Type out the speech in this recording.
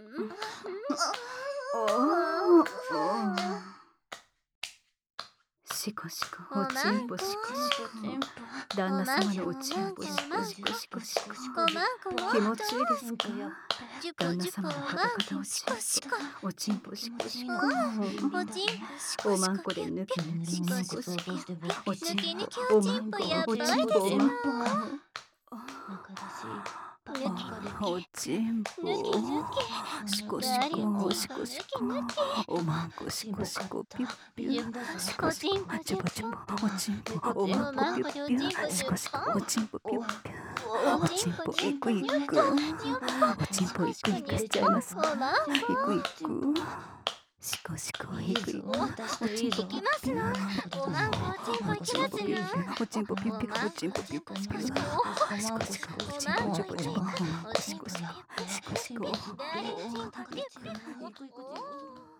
しこしこ、おちんぽしこしこ。旦那様のおちんぽしこしこしこしこ。気持ちいいですか？旦那様の裸おちんぽ、おちんぽしこしこ。おまんこでぬきぬきしこしこ。おちんぽ、おまんこ、おちんぽ、おまんこ。おちんぽ、しこしこ、しこしこ。おまんこしこしこ、ピュッピュ。しこしこ、ちょぼちょぼ。おちんぽ、おまんこピュッピュ。しこしこ、おちんぽピュッピュ。おちんぽいくいく。おちんぽいくいくしちゃいます。いくいく。しこしこいくいく。おちんぽピュッピュ。おちんぽピュッピュ。おちんぽピュッピュ。おちんぽピュッピュ。しこしこ、おちんぽちょぼちょぼ。おまんこしこしこ。しこしこ。